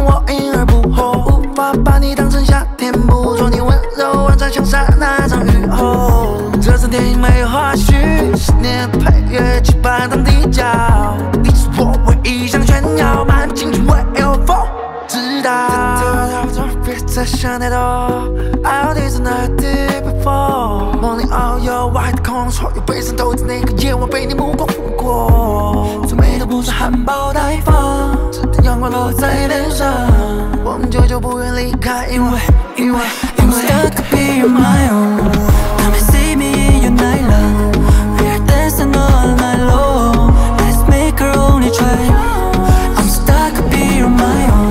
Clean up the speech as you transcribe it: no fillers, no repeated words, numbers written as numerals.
让我因而不惑，无法把你当成夏天，捕捉你温柔万丈像刹那场雨后。这次电影没有花絮，10年的配乐期盼当地角，你是我唯一想炫耀，满青春为有否知道？别再想太多 ，I'll do something I did before。梦里遨游，外的空，所有悲伤都在那个夜晚被你目光拂过。最美的不是含苞待放，直到阳光落在脸上，我们久久不愿离开，因为 I'm stuck to be on my own. Come and see me in your nightlight. We are dancing all night long. Let's make our only try. I'm stuck to be on my own.